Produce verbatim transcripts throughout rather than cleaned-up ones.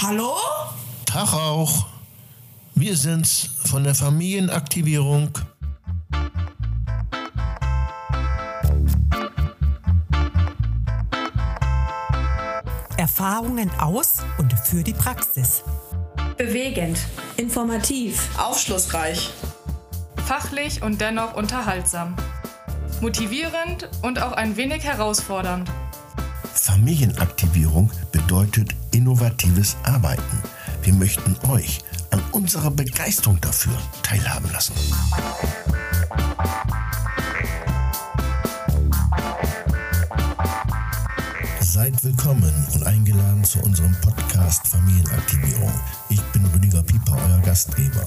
Hallo? Tag auch. Wir sind's von der Familienaktivierung. Erfahrungen aus und für die Praxis. Bewegend, Informativ, aufschlussreich, fachlich und dennoch unterhaltsam, motivierend und auch ein wenig herausfordernd. Familienaktivierung bedeutet innovatives Arbeiten. Wir möchten euch an unserer Begeisterung dafür teilhaben lassen. Seid willkommen und eingeladen zu unserem Podcast Familienaktivierung. Ich bin Rüdiger Pieper, euer Gastgeber.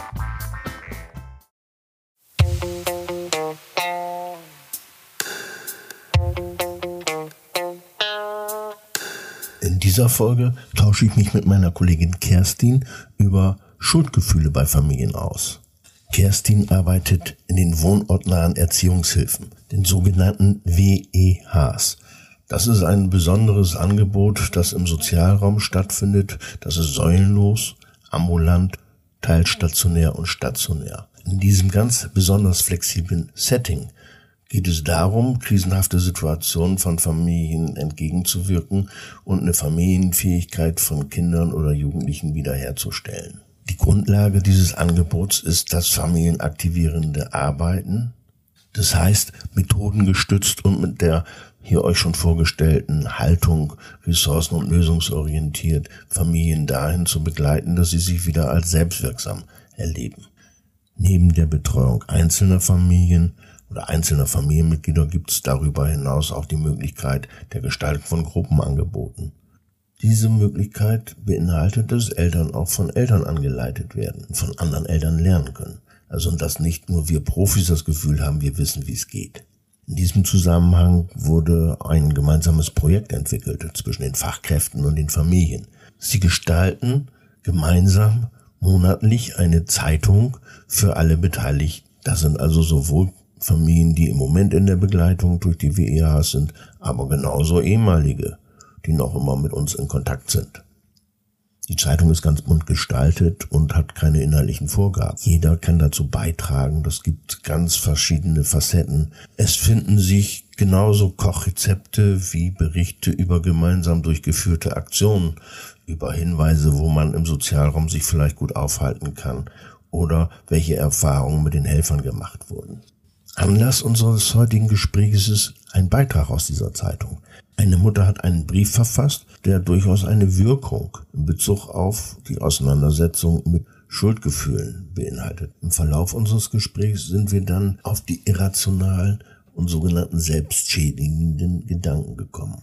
In dieser Folge tausche ich mich mit meiner Kollegin Kerstin über Schuldgefühle bei Familien aus. Kerstin arbeitet in den wohnortnahen Erziehungshilfen, den sogenannten W E Hs. Das ist ein besonderes Angebot, das im Sozialraum stattfindet. Das ist säulenlos, ambulant, teilstationär und stationär. In diesem ganz besonders flexiblen Setting geht es darum, krisenhafte Situationen von Familien entgegenzuwirken und eine Familienfähigkeit von Kindern oder Jugendlichen wiederherzustellen. Die Grundlage dieses Angebots ist das familienaktivierende Arbeiten. Das heißt, methodengestützt und mit der hier euch schon vorgestellten Haltung, ressourcen- und lösungsorientiert Familien dahin zu begleiten, dass sie sich wieder als selbstwirksam erleben. Neben der Betreuung einzelner Familien oder einzelner Familienmitglieder gibt es darüber hinaus auch die Möglichkeit der Gestaltung von Gruppenangeboten. Diese Möglichkeit beinhaltet, dass Eltern auch von Eltern angeleitet werden und von anderen Eltern lernen können. Also dass nicht nur wir Profis das Gefühl haben, wir wissen, wie es geht. In diesem Zusammenhang wurde ein gemeinsames Projekt entwickelt zwischen den Fachkräften und den Familien. Sie gestalten gemeinsam monatlich eine Zeitung für alle Beteiligten. Das sind also sowohl Familien, die im Moment in der Begleitung durch die W E Hs sind, aber genauso ehemalige, die noch immer mit uns in Kontakt sind. Die Zeitung ist ganz bunt gestaltet und hat keine inhaltlichen Vorgaben. Jeder kann dazu beitragen, das gibt ganz verschiedene Facetten. Es finden sich genauso Kochrezepte wie Berichte über gemeinsam durchgeführte Aktionen, über Hinweise, wo man im Sozialraum sich vielleicht gut aufhalten kann oder welche Erfahrungen mit den Helfern gemacht wurden. Anlass unseres heutigen Gesprächs ist ein Beitrag aus dieser Zeitung. Eine Mutter hat einen Brief verfasst, der durchaus eine Wirkung in Bezug auf die Auseinandersetzung mit Schuldgefühlen beinhaltet. Im Verlauf unseres Gesprächs sind wir dann auf die irrationalen und sogenannten selbstschädigenden Gedanken gekommen.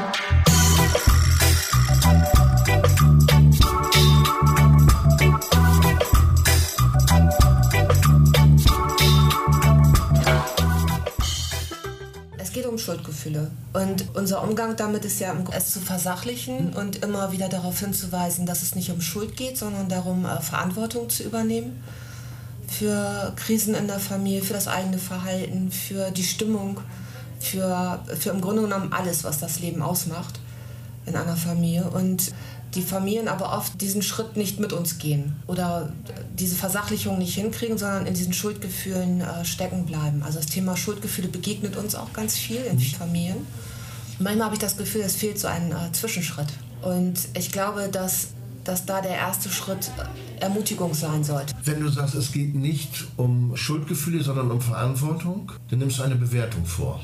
Es geht um Schuldgefühle und unser Umgang damit ist ja, es zu versachlichen und immer wieder darauf hinzuweisen, dass es nicht um Schuld geht, sondern darum, Verantwortung zu übernehmen für Krisen in der Familie, für das eigene Verhalten, für die Stimmung, für, für im Grunde genommen alles, was das Leben ausmacht in einer Familie. Und die Familien aber oft diesen Schritt nicht mit uns gehen oder diese Versachlichung nicht hinkriegen, sondern in diesen Schuldgefühlen äh, stecken bleiben. Also das Thema Schuldgefühle begegnet uns auch ganz viel in Familien. Manchmal habe ich das Gefühl, es fehlt so ein äh, Zwischenschritt. Und ich glaube, dass, dass da der erste Schritt Ermutigung sein sollte. Wenn du sagst, es geht nicht um Schuldgefühle, sondern um Verantwortung, dann nimmst du eine Bewertung vor.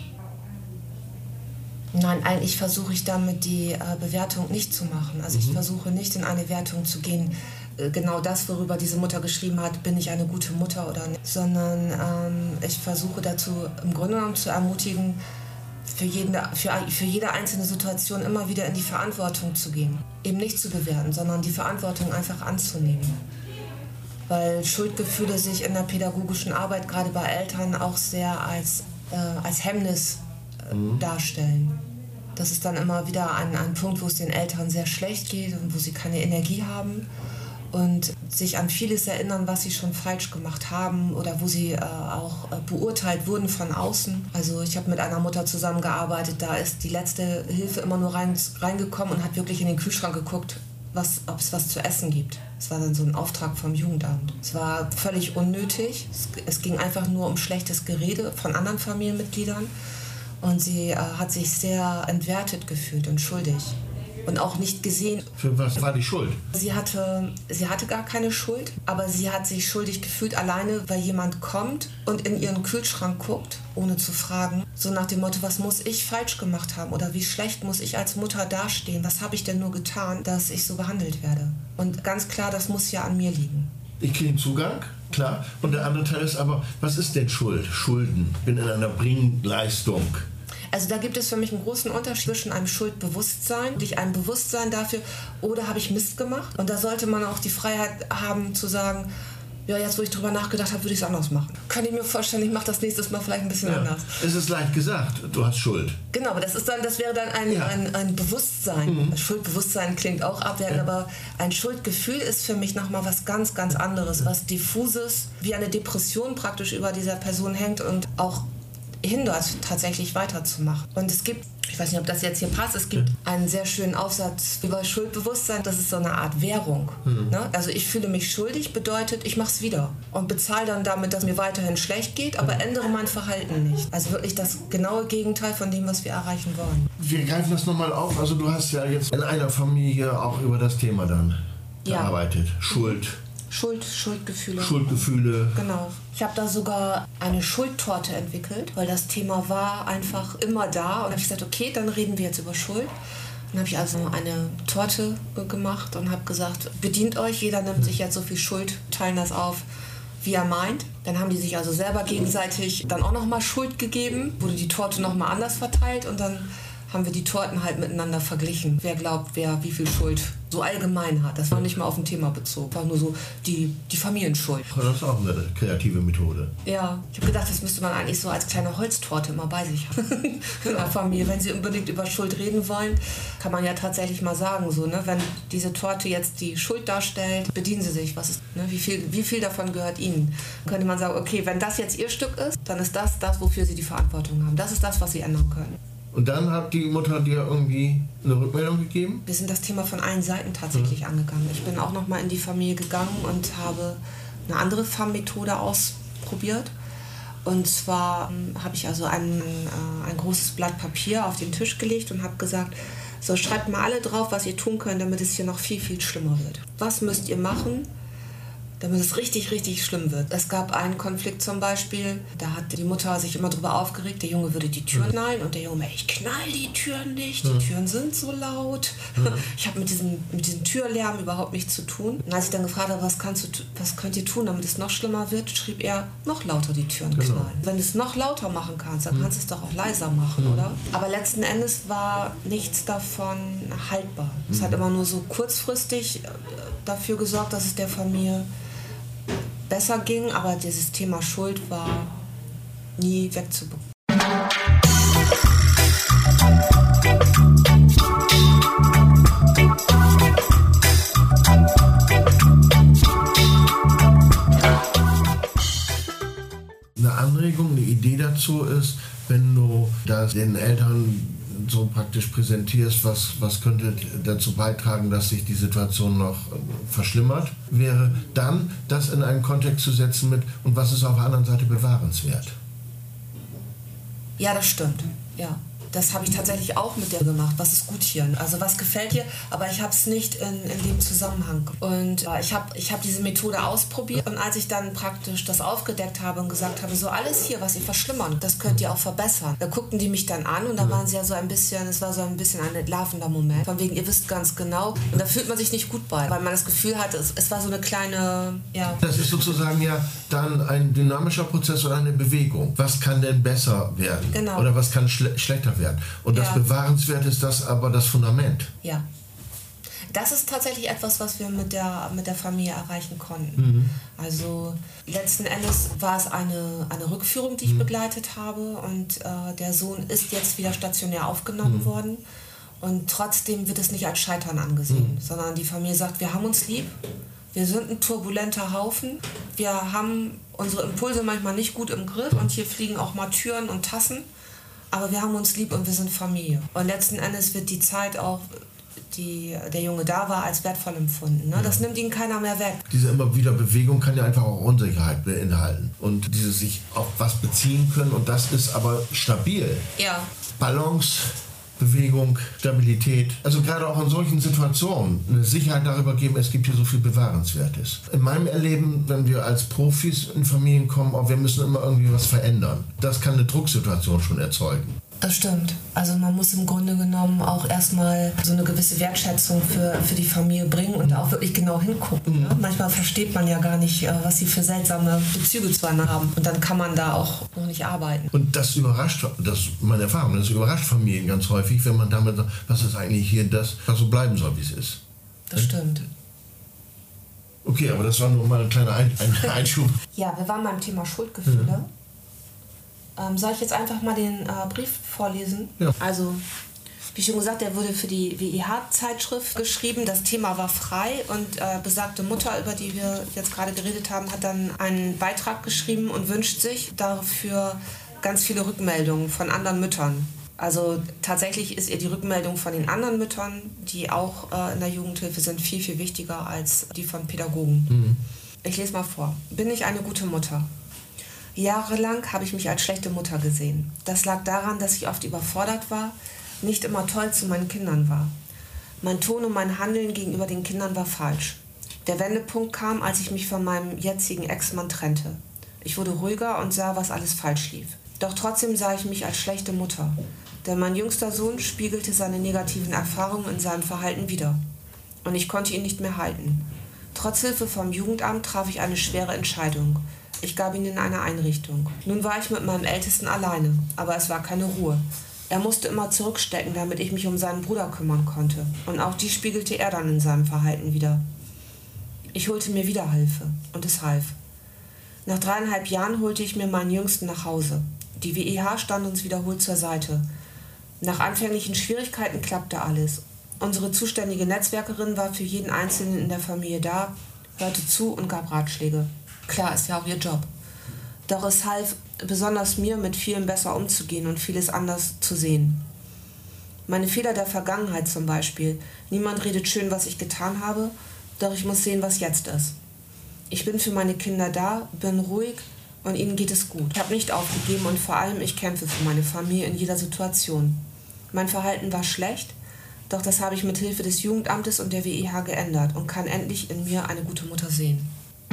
Nein, eigentlich versuche ich damit die äh, Bewertung nicht zu machen. Also mhm. ich versuche nicht in eine Wertung zu gehen, äh, genau das, worüber diese Mutter geschrieben hat, bin ich eine gute Mutter oder nicht. Sondern ähm, ich versuche dazu im Grunde genommen zu ermutigen, für, jeden, für, für jede einzelne Situation immer wieder in die Verantwortung zu gehen. Eben nicht zu bewerten, sondern die Verantwortung einfach anzunehmen. Weil Schuldgefühle sich in der pädagogischen Arbeit, gerade bei Eltern, auch sehr als, äh, als Hemmnis Mhm. darstellen. Das ist dann immer wieder ein, ein Punkt, wo es den Eltern sehr schlecht geht und wo sie keine Energie haben und sich an vieles erinnern, was sie schon falsch gemacht haben oder wo sie äh, auch äh, beurteilt wurden von außen. Also ich habe mit einer Mutter zusammengearbeitet, da ist die letzte Hilfe immer nur rein, reingekommen und hat wirklich in den Kühlschrank geguckt, was, ob es was zu essen gibt. Es war dann so ein Auftrag vom Jugendamt. Es war völlig unnötig. Es, es ging einfach nur um schlechtes Gerede von anderen Familienmitgliedern. Und sie äh, hat sich sehr entwertet gefühlt und schuldig. Und auch nicht gesehen. Für was war die Schuld? Sie hatte, sie hatte gar keine Schuld, aber sie hat sich schuldig gefühlt, alleine weil jemand kommt und in ihren Kühlschrank guckt, ohne zu fragen. So nach dem Motto, was muss ich falsch gemacht haben oder wie schlecht muss ich als Mutter dastehen? Was habe ich denn nur getan, dass ich so behandelt werde? Und ganz klar, das muss ja an mir liegen. Ich kriege einen Zugang, klar. Und der andere Teil ist aber, was ist denn Schuld? Schulden. Ich bin in einer Bringleistung. Also da gibt es für mich einen großen Unterschied zwischen einem Schuldbewusstsein, durch ein Bewusstsein dafür, oder habe ich Mist gemacht? Und da sollte man auch die Freiheit haben zu sagen, ja, jetzt wo ich drüber nachgedacht habe, würde ich es anders machen. Kann ich mir vorstellen, ich mache das nächstes Mal vielleicht ein bisschen ja. anders. Es ist leicht gesagt, du hast Schuld. Genau, aber das, ist dann, das wäre dann ein, ja. ein, ein Bewusstsein. Mhm. Schuldbewusstsein klingt auch abwertend, ja. aber ein Schuldgefühl ist für mich nochmal was ganz, ganz anderes, was diffuses, wie eine Depression praktisch über dieser Person hängt und auch hindert, tatsächlich weiterzumachen. Und es gibt, ich weiß nicht, ob das jetzt hier passt, es gibt einen sehr schönen Aufsatz über Schuldbewusstsein, das ist so eine Art Währung. Mhm. Ne? Also ich fühle mich schuldig, bedeutet, ich mache es wieder und bezahle dann damit, dass mir weiterhin schlecht geht, aber ändere mein Verhalten nicht. Also wirklich das genaue Gegenteil von dem, was wir erreichen wollen. Wir greifen das nochmal auf, also du hast ja jetzt in einer Familie auch über das Thema dann ja. gearbeitet. Schuld. Schuld, Schuldgefühle. Schuldgefühle. Genau. Ich habe da sogar eine Schuldtorte entwickelt, weil das Thema war einfach immer da. Und habe ich gesagt, okay, dann reden wir jetzt über Schuld. Dann habe ich also eine Torte gemacht und habe gesagt, bedient euch, jeder nimmt sich jetzt so viel Schuld, teilen das auf, wie er meint. Dann haben die sich also selber gegenseitig dann auch nochmal Schuld gegeben, wurde die Torte nochmal anders verteilt und dann haben wir die Torten halt miteinander verglichen. Wer glaubt, wer wie viel Schuld so allgemein hat. Das war nicht mal auf ein Thema bezogen. War nur so die, die Familienschuld. Das ist auch eine kreative Methode. Ja, ich habe gedacht, das müsste man eigentlich so als kleine Holztorte immer bei sich haben. In der Familie. Wenn sie unbedingt über Schuld reden wollen, kann man ja tatsächlich mal sagen, so, ne, wenn diese Torte jetzt die Schuld darstellt, bedienen sie sich. Was ist, ne, wie viel, wie viel davon gehört ihnen? Dann könnte man sagen, okay, wenn das jetzt ihr Stück ist, dann ist das das, wofür sie die Verantwortung haben. Das ist das, was sie ändern können. Und dann hat die Mutter dir irgendwie eine Rückmeldung gegeben? Wir sind das Thema von allen Seiten tatsächlich mhm. angegangen. Ich bin auch noch mal in die Familie gegangen und habe eine andere F A M-Methode ausprobiert. Und zwar ähm, habe ich also ein, äh, ein großes Blatt Papier auf den Tisch gelegt und habe gesagt, so schreibt mal alle drauf, was ihr tun könnt, damit es hier noch viel, viel schlimmer wird. Was müsst ihr machen, damit es richtig, richtig schlimm wird? Es gab einen Konflikt zum Beispiel, da hat die Mutter sich immer drüber aufgeregt, der Junge würde die Türen knallen und der Junge, ich knall die Türen nicht, die Türen sind so laut. Ich habe mit diesem, mit diesem Türlärm überhaupt nichts zu tun. Und als ich dann gefragt habe, was, kannst du, was könnt ihr tun, damit es noch schlimmer wird, schrieb er, noch lauter die Türen genau. knallen. Wenn du es noch lauter machen kannst, dann kannst du es doch auch leiser machen, mhm. oder? Aber letzten Endes war nichts davon haltbar. Es mhm. hat immer nur so kurzfristig dafür gesorgt, dass es der Familie besser ging, aber dieses Thema Schuld war nie wegzubekommen. Eine Anregung, eine Idee dazu ist, wenn du das den Eltern so praktisch präsentierst, was, was könnte dazu beitragen, dass sich die Situation noch verschlimmert, wäre dann das in einen Kontext zu setzen mit, und was ist auf der anderen Seite bewahrenswert? Ja, das stimmt. Ja. Das habe ich tatsächlich auch mit der gemacht. Was ist gut hier? Also was gefällt dir? Aber ich habe es nicht in, in dem Zusammenhang. Und äh, ich habe ich hab diese Methode ausprobiert. Und als ich dann praktisch das aufgedeckt habe und gesagt habe, so alles hier, was ihr verschlimmern, das könnt ihr auch verbessern. Da guckten die mich dann an und da waren sie ja so ein bisschen, es war so ein bisschen ein entlarvender Moment. Von wegen, ihr wisst ganz genau. Und da fühlt man sich nicht gut bei, weil man das Gefühl hatte, es, es war so eine kleine, ja. Das ist sozusagen ja dann ein dynamischer Prozess oder eine Bewegung. Was kann denn besser werden? Genau. Oder was kann schle- schlechter werden? Und das ja. Bewahrenswert ist das aber das Fundament. Ja. Das ist tatsächlich etwas, was wir mit der, mit der Familie erreichen konnten. Mhm. Also letzten Endes war es eine, eine Rückführung, die ich mhm. begleitet habe. Und äh, der Sohn ist jetzt wieder stationär aufgenommen mhm. worden. Und trotzdem wird es nicht als Scheitern angesehen, mhm. sondern die Familie sagt, wir haben uns lieb. Wir sind ein turbulenter Haufen. Wir haben unsere Impulse manchmal nicht gut im Griff. Und hier fliegen auch mal Türen und Tassen. Aber wir haben uns lieb und wir sind Familie. Und letzten Endes wird die Zeit auch die der Junge da war, als wertvoll empfunden. Ne? Ja. Das nimmt ihnen keiner mehr weg. Diese immer wieder Bewegung kann ja einfach auch Unsicherheit beinhalten. Und dieses sich auf was beziehen können. Und das ist aber stabil. Ja. Balance, Bewegung, Stabilität. Also gerade auch in solchen Situationen eine Sicherheit darüber geben, es gibt hier so viel Bewahrenswertes. In meinem Erleben, wenn wir als Profis in Familien kommen, auch wir müssen immer irgendwie was verändern. Das kann eine Drucksituation schon erzeugen. Das stimmt. Also man muss im Grunde genommen auch erstmal so eine gewisse Wertschätzung für, für die Familie bringen und auch wirklich genau hingucken. Ne? Manchmal versteht man ja gar nicht, was sie für seltsame Bezüge zueinander haben. Und dann kann man da auch noch nicht arbeiten. Und das überrascht, das ist meine Erfahrung, das überrascht Familien ganz häufig, wenn man damit sagt, was ist eigentlich hier das, was so bleiben soll, wie es ist. Das hm? stimmt. Okay, aber das war nur mal ein kleiner ein ein Einschub. Ja, wir waren beim Thema Schuldgefühle. Mhm. Ähm, soll ich jetzt einfach mal den äh, Brief vorlesen? Ja. Also, wie schon gesagt, der wurde für die W I H-Zeitschrift geschrieben. Das Thema war frei und äh, besagte Mutter, über die wir jetzt gerade geredet haben, hat dann einen Beitrag geschrieben und wünscht sich dafür ganz viele Rückmeldungen von anderen Müttern. Also tatsächlich ist ihr die Rückmeldung von den anderen Müttern, die auch äh, in der Jugendhilfe sind, viel, viel wichtiger als die von Pädagogen. Mhm. Ich lese mal vor. Bin ich eine gute Mutter? Jahrelang habe ich mich als schlechte Mutter gesehen. Das lag daran, dass ich oft überfordert war, nicht immer toll zu meinen Kindern war. Mein Ton und mein Handeln gegenüber den Kindern war falsch. Der Wendepunkt kam, als ich mich von meinem jetzigen Ex-Mann trennte. Ich wurde ruhiger und sah, was alles falsch lief. Doch trotzdem sah ich mich als schlechte Mutter, denn mein jüngster Sohn spiegelte seine negativen Erfahrungen in seinem Verhalten wider. Und ich konnte ihn nicht mehr halten. Trotz Hilfe vom Jugendamt traf ich eine schwere Entscheidung. Ich gab ihn in eine Einrichtung. Nun war ich mit meinem Ältesten alleine, aber es war keine Ruhe. Er musste immer zurückstecken, damit ich mich um seinen Bruder kümmern konnte. Und auch die spiegelte er dann in seinem Verhalten wider. Ich holte mir wieder Hilfe und es half. Nach dreieinhalb Jahren holte ich mir meinen Jüngsten nach Hause. Die W I H stand uns wiederholt zur Seite. Nach anfänglichen Schwierigkeiten klappte alles. Unsere zuständige Netzwerkerin war für jeden Einzelnen in der Familie da, hörte zu und gab Ratschläge. Klar, ist ja auch ihr Job. Doch es half besonders mir, mit vielem besser umzugehen und vieles anders zu sehen. Meine Fehler der Vergangenheit zum Beispiel. Niemand redet schön, was ich getan habe, doch ich muss sehen, was jetzt ist. Ich bin für meine Kinder da, bin ruhig und ihnen geht es gut. Ich habe nicht aufgegeben und vor allem, ich kämpfe für meine Familie in jeder Situation. Mein Verhalten war schlecht, doch das habe ich mit Hilfe des Jugendamtes und der W I H geändert und kann endlich in mir eine gute Mutter sehen.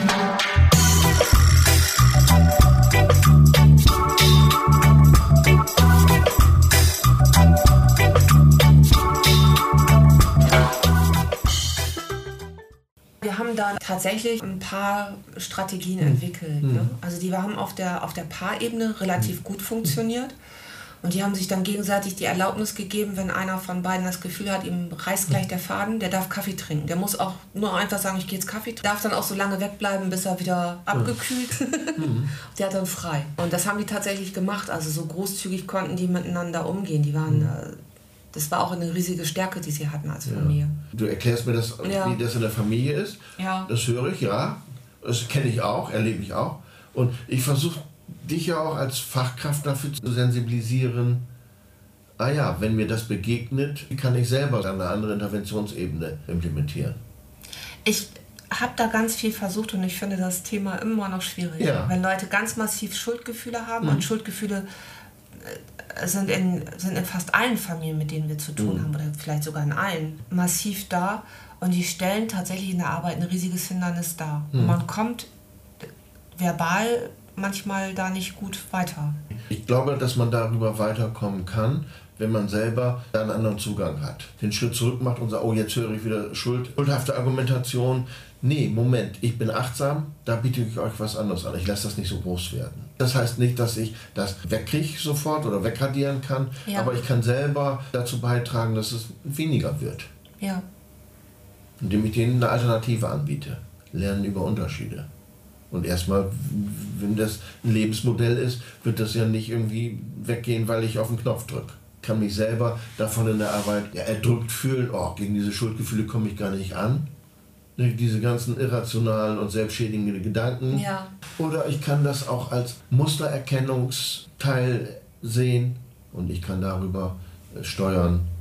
Wir haben da tatsächlich ein paar Strategien mhm. entwickelt. Ne? Also die haben auf der, auf der Paarebene relativ gut funktioniert. Und die haben sich dann gegenseitig die Erlaubnis gegeben, wenn einer von beiden das Gefühl hat, ihm reißt gleich der Faden, der darf Kaffee trinken. Der muss auch nur einfach sagen, ich gehe jetzt Kaffee trinken. Darf dann auch so lange wegbleiben, bis er wieder abgekühlt. Mhm. Der hat dann frei. Und das haben die tatsächlich gemacht. Also so großzügig konnten die miteinander umgehen. Die waren, mhm. das war auch eine riesige Stärke, die sie hatten als Familie. Ja. Du erklärst mir das, ja. wie das in der Familie ist. Ja. Das höre ich, ja. Das kenne ich auch, erlebe ich auch. Und ich versuche dich ja auch als Fachkraft dafür zu sensibilisieren, ah ja, wenn mir das begegnet, wie kann ich selber eine andere Interventionsebene implementieren? Ich habe da ganz viel versucht und ich finde das Thema immer noch schwierig. Ja. Wenn Leute ganz massiv Schuldgefühle haben mhm. und Schuldgefühle sind in, sind in fast allen Familien, mit denen wir zu tun mhm. haben, oder vielleicht sogar in allen, massiv da und die stellen tatsächlich in der Arbeit ein riesiges Hindernis dar. Mhm. Und man kommt verbal manchmal da nicht gut weiter. Ich glaube, dass man darüber weiterkommen kann, wenn man selber einen anderen Zugang hat. Den Schritt zurück macht und sagt, oh, jetzt höre ich wieder Schuld, schuldhafte Argumentation. Nee, Moment, ich bin achtsam, da biete ich euch was anderes an. Ich lasse das nicht so groß werden. Das heißt nicht, dass ich das wegkriege sofort oder wegradieren kann, ja. aber ich kann selber dazu beitragen, dass es weniger wird. Ja. Indem ich denen eine Alternative anbiete. Lernen über Unterschiede. Und erstmal, wenn das ein Lebensmodell ist, wird das ja nicht irgendwie weggehen, weil ich auf den Knopf drücke. Ich kann mich selber davon in der Arbeit ja, erdrückt fühlen, oh, gegen diese Schuldgefühle komme ich gar nicht an. Diese ganzen irrationalen und selbstschädigenden Gedanken. Ja. Oder ich kann das auch als Mustererkennungsteil sehen und ich kann darüber steuern,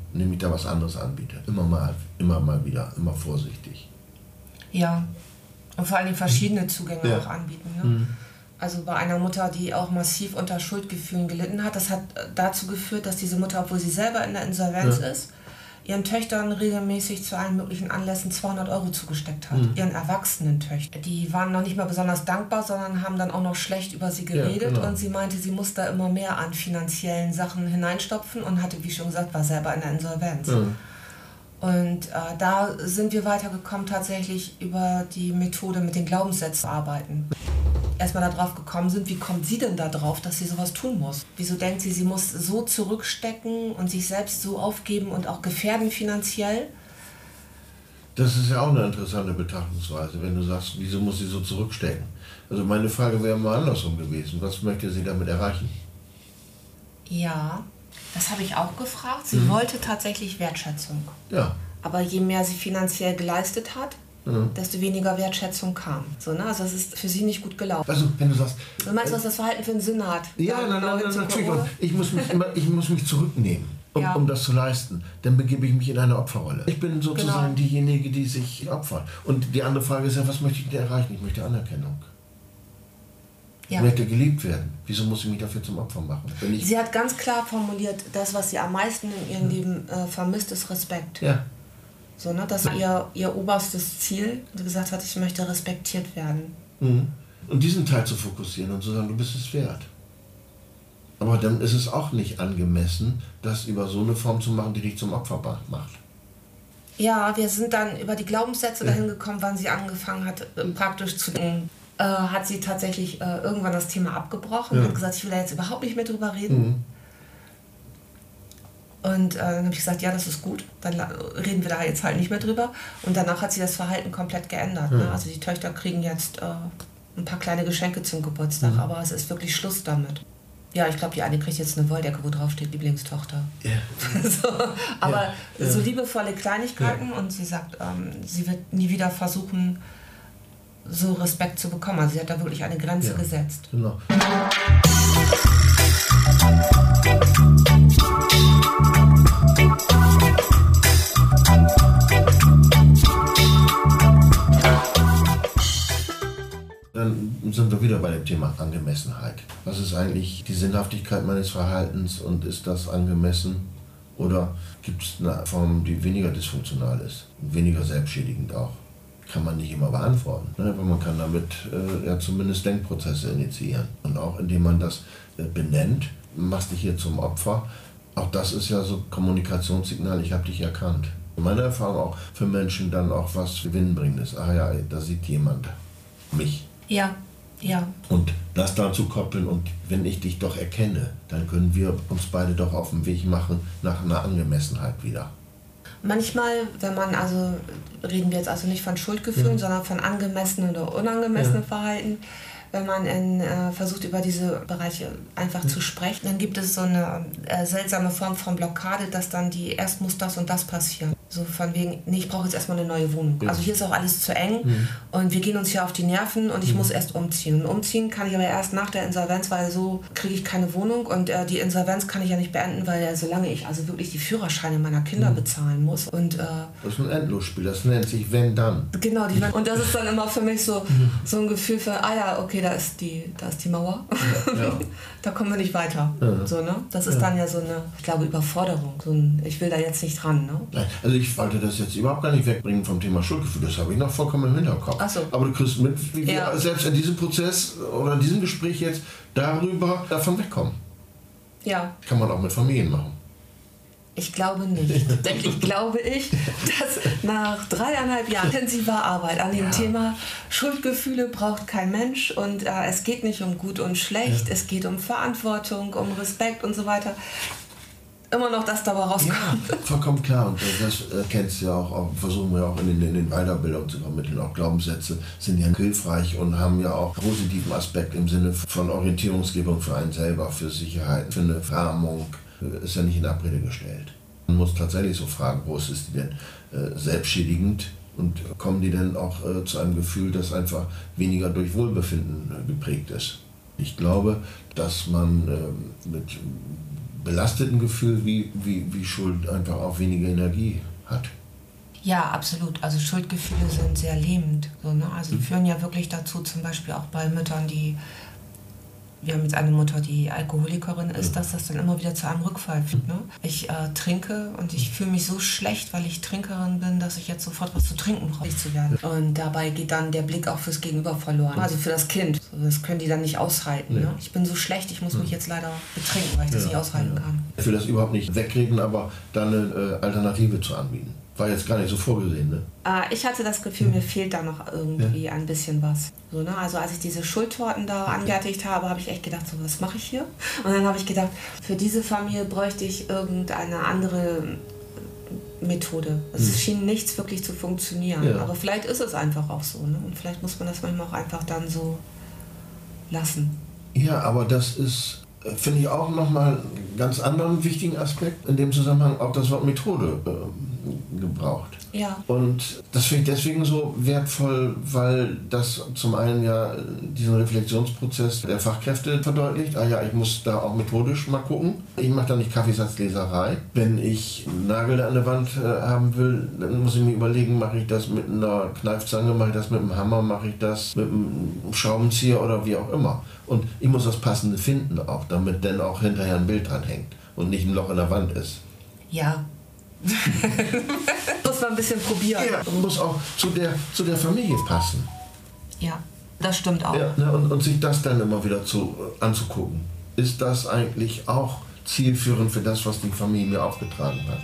indem ich da was anderes anbiete. Immer mal, immer mal wieder, immer vorsichtig. Ja, und vor allem verschiedene Zugänge ja. auch anbieten. Ne? Mhm. Also bei einer Mutter, die auch massiv unter Schuldgefühlen gelitten hat, das hat dazu geführt, dass diese Mutter, obwohl sie selber in der Insolvenz ja. ist, ihren Töchtern regelmäßig zu allen möglichen Anlässen zweihundert Euro zugesteckt hat. Mhm. Ihren erwachsenen Töchtern. Die waren noch nicht mal besonders dankbar, sondern haben dann auch noch schlecht über sie geredet. Ja, genau. Und sie meinte, sie muss da immer mehr an finanziellen Sachen hineinstopfen und hatte, wie schon gesagt, war selber in der Insolvenz. Mhm. Und äh, da sind wir weitergekommen, tatsächlich über die Methode mit den Glaubenssätzen zu arbeiten. Erstmal darauf gekommen sind, wie kommt sie denn da drauf, dass sie sowas tun muss? Wieso denkt sie, sie muss so zurückstecken und sich selbst so aufgeben und auch gefährden finanziell? Das ist ja auch eine interessante Betrachtungsweise, wenn du sagst, wieso muss sie so zurückstecken? Also meine Frage wäre mal andersrum gewesen. Was möchte sie damit erreichen? Ja, das habe ich auch gefragt. Sie mhm. wollte tatsächlich Wertschätzung. Ja. Aber je mehr sie finanziell geleistet hat, mhm. desto weniger Wertschätzung kam. So, ne? Also es ist für sie nicht gut gelaufen. Also wenn du sagst... Du meinst, was das Verhalten für einen Sinn hat? Ja, nein, nein, nein, natürlich. Ich muss mich, immer, ich muss mich zurücknehmen, um, ja. um das zu leisten. Dann begebe ich mich in eine Opferrolle. Ich bin sozusagen genau. diejenige, die sich opfert. Und die andere Frage ist ja, was möchte ich denn erreichen? Ich möchte Anerkennung. Ja. Ich möchte geliebt werden. Wieso muss ich mich dafür zum Opfer machen? Wenn ich sie hat ganz klar formuliert, das, was sie am meisten in ihrem ja. Leben äh, vermisst, ist Respekt. Ja. So, ne? Das war ihr, ihr oberstes Ziel. Und sie gesagt hat, ich möchte respektiert werden. Mhm. Und diesen Teil zu fokussieren und zu sagen, du bist es wert. Aber dann ist es auch nicht angemessen, das über so eine Form zu machen, die dich zum Opfer macht. Ja, wir sind dann über die Glaubenssätze ja. dahin gekommen, wann sie angefangen hat, praktisch zu denken. Äh, hat sie tatsächlich äh, irgendwann das Thema abgebrochen ja. und hat gesagt, ich will da jetzt überhaupt nicht mehr drüber reden. Mhm. Und äh, dann habe ich gesagt, ja, das ist gut, dann reden wir da jetzt halt nicht mehr drüber. Und danach hat sie das Verhalten komplett geändert. Ja. Ne? Also die Töchter kriegen jetzt äh, ein paar kleine Geschenke zum Geburtstag, mhm. aber es ist wirklich Schluss damit. Ja, ich glaube, die eine kriegt jetzt eine Wolldecke, wo drauf steht, Lieblingstochter. Ja. so, aber ja. so liebevolle Kleinigkeiten ja. und sie sagt, ähm, sie wird nie wieder versuchen, so Respekt zu bekommen. Also sie hat da wirklich eine Grenze ja, gesetzt. Genau. Dann sind wir wieder bei dem Thema Angemessenheit. Was ist eigentlich die Sinnhaftigkeit meines Verhaltens und ist das angemessen? Oder gibt es eine Form, die weniger dysfunktional ist, weniger selbstschädigend auch? Kann man nicht immer beantworten. Ne? Aber man kann damit äh, ja zumindest Denkprozesse initiieren. Und auch indem man das äh, benennt, machst dich hier zum Opfer. Auch das ist ja so Kommunikationssignal, ich habe dich erkannt. Meine Erfahrung auch für Menschen dann auch was Gewinnbringendes. Ah ja, da sieht jemand mich. Ja, ja. Und das dann zu koppeln und wenn ich dich doch erkenne, dann können wir uns beide doch auf den Weg machen nach einer Angemessenheit wieder. Manchmal, wenn man, also reden wir jetzt also nicht von Schuldgefühlen, ja. sondern von angemessenen oder unangemessenen ja. Verhalten, wenn man in, äh, versucht, über diese Bereiche einfach ja. zu sprechen, dann gibt es so eine äh, seltsame Form von Blockade, dass dann die, erst muss das und das passieren. So von wegen, nee, ich brauche jetzt erstmal eine neue Wohnung. Ja. Also hier ist auch alles zu eng mhm. und wir gehen uns hier auf die Nerven und ich mhm. muss erst umziehen. Und umziehen kann ich aber erst nach der Insolvenz, weil so kriege ich keine Wohnung und äh, die Insolvenz kann ich ja nicht beenden, weil äh, solange ich also wirklich die Führerscheine meiner Kinder mhm. bezahlen muss. Und, äh, das ist ein Endlosspiel, das nennt sich Wenn Dann. Genau, die, und das ist dann immer für mich so, mhm. so ein Gefühl für, ah ja, okay, da ist die, da ist die Mauer. Ja. Ja. Da kommen wir nicht weiter. Ja. So, ne? Das ist ja. dann ja so eine, ich glaube, Überforderung. So ein, ich will da jetzt nicht ran. Ne? Nein, also ich wollte das jetzt überhaupt gar nicht wegbringen vom Thema Schuldgefühl. Das habe ich noch vollkommen im Hinterkopf. Ach so. Aber du kriegst mit, wie ja. wir selbst in diesem Prozess oder in diesem Gespräch jetzt darüber davon wegkommen. Ja. Kann man auch mit Familien machen. Ich glaube nicht. Denn ich glaube ich, dass nach dreieinhalb Jahren intensiver Arbeit an dem ja. Thema Schuldgefühle braucht kein Mensch und äh, es geht nicht um gut und schlecht, ja. es geht um Verantwortung, um Respekt und so weiter. Immer noch das dabei rauskommt. Ja, vollkommen klar. Und das äh, kennst du ja auch, auch, versuchen wir auch in den, in den Weiterbildungen zu vermitteln. Auch Glaubenssätze sind ja hilfreich und haben ja auch einen positiven Aspekt im Sinne von Orientierungsgebung für einen selber, für Sicherheit, für eine Rahmung. Ist ja nicht in Abrede gestellt. Man muss tatsächlich so fragen, wo ist die denn äh, selbstschädigend und kommen die denn auch äh, zu einem Gefühl, das einfach weniger durch Wohlbefinden äh, geprägt ist. Ich glaube, dass man äh, mit belasteten Gefühl, wie, wie, wie Schuld einfach auch weniger Energie hat. Ja, absolut. Also Schuldgefühle sind sehr lähmend. So, ne? Also die führen ja wirklich dazu, zum Beispiel auch bei Müttern, die, wir haben jetzt eine Mutter, die Alkoholikerin ist, dass das dann immer wieder zu einem Rückfall führt. Ne? Ich äh, trinke und ich fühle mich so schlecht, weil ich Trinkerin bin, dass ich jetzt sofort was zu trinken brauche, zu werden. Und dabei geht dann der Blick auch fürs Gegenüber verloren. Also für das Kind. Das können die dann nicht aushalten. Nee. Ne? Ich bin so schlecht, ich muss mich jetzt leider betrinken, weil ich das ja, nicht aushalten ja. kann. Ich will das überhaupt nicht wegreden, aber da eine äh, Alternative zu anbieten. War jetzt gar nicht so vorgesehen, ne? Äh, ich hatte das Gefühl, mir fehlt da noch irgendwie ja. ein bisschen was. So, ne? Also als ich diese Schuldtorten da angefertigt habe, habe ich echt gedacht, so, was mache ich hier? Und dann habe ich gedacht, für diese Familie bräuchte ich irgendeine andere Methode. Es hm. schien nichts wirklich zu funktionieren. Ja. Aber vielleicht ist es einfach auch so. Ne? Und vielleicht muss man das manchmal auch einfach dann so lassen. Ja, aber das ist, finde ich, auch nochmal einen ganz anderen wichtigen Aspekt in dem Zusammenhang, auch das Wort Methode äh, gebraucht. Ja. Und das finde ich deswegen so wertvoll, weil das zum einen ja diesen Reflexionsprozess der Fachkräfte verdeutlicht. Ah ja, ich muss da auch methodisch mal gucken. Ich mache da nicht Kaffeesatzleserei. Wenn ich einen Nagel an der Wand äh, haben will, dann muss ich mir überlegen, mache ich das mit einer Kneifzange, mache ich das mit einem Hammer, mache ich das mit einem Schraubenzieher oder wie auch immer. Und ich muss das Passende finden auch, damit dann auch hinterher ein Bild dran hängt und nicht ein Loch in der Wand ist. Ja. Muss man ein bisschen probieren. Ja, und muss auch zu der, zu der Familie passen. Ja, das stimmt auch. Ja, ne, und, und sich das dann immer wieder zu, anzugucken. Ist das eigentlich auch zielführend für das, was die Familie mir aufgetragen hat?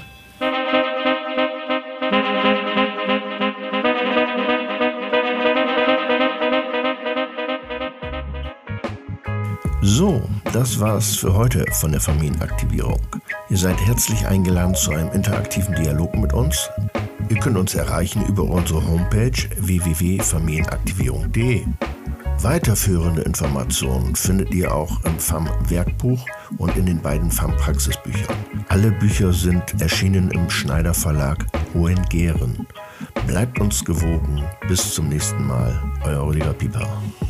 So, das war's für heute von der Familienaktivierung. Ihr seid herzlich eingeladen zu einem interaktiven Dialog mit uns. Ihr könnt uns erreichen über unsere Homepage w w w punkt familienaktivierung punkt d e. Weiterführende Informationen findet ihr auch im F A M-Werkbuch und in den beiden F A M-Praxisbüchern. Alle Bücher sind erschienen im Schneider Verlag Hohengehren. Bleibt uns gewogen. Bis zum nächsten Mal. Euer Oliver Pieper.